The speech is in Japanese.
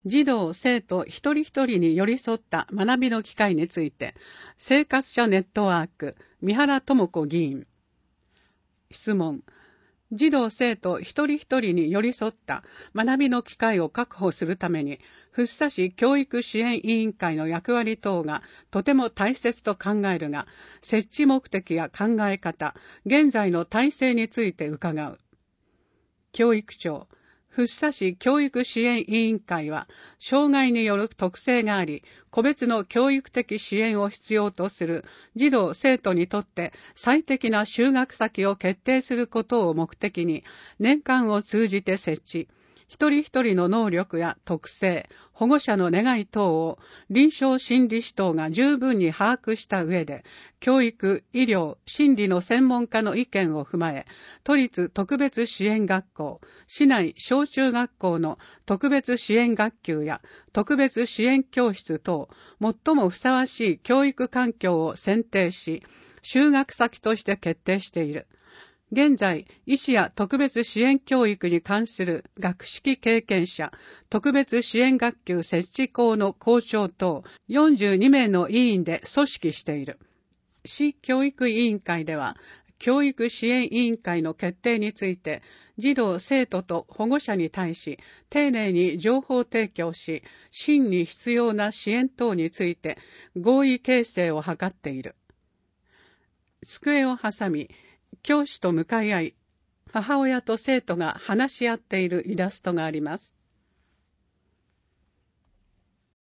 児童・生徒一人一人に寄り添った学びの機会について、生活者ネットワーク、三原智子議員。質問。児童・生徒一人一人に寄り添った学びの機会を確保するために、福生市教育支援委員会の役割等がとても大切と考えるが、設置目的や考え方、現在の体制について伺う。教育長。福生市教育支援委員会は、障害による特性があり、個別の教育的支援を必要とする児童・生徒にとって最適な就学先を決定することを目的に、年間を通じて設置。一人一人の能力や特性、保護者の願い等を臨床心理士等が十分に把握した上で、教育、医療、心理の専門家の意見を踏まえ、都立特別支援学校、市内小中学校の特別支援学級や特別支援教室等、最もふさわしい教育環境を選定し、就学先として決定している。現在、医師や特別支援教育に関する学識経験者、特別支援学級設置校の校長等42名の委員で組織している。市教育委員会では、教育支援委員会の決定について、児童・生徒と保護者に対し、丁寧に情報提供し、真に必要な支援等について合意形成を図っている。机を挟み、教師と向かい合い、母親と生徒が話し合っているイラストがあります。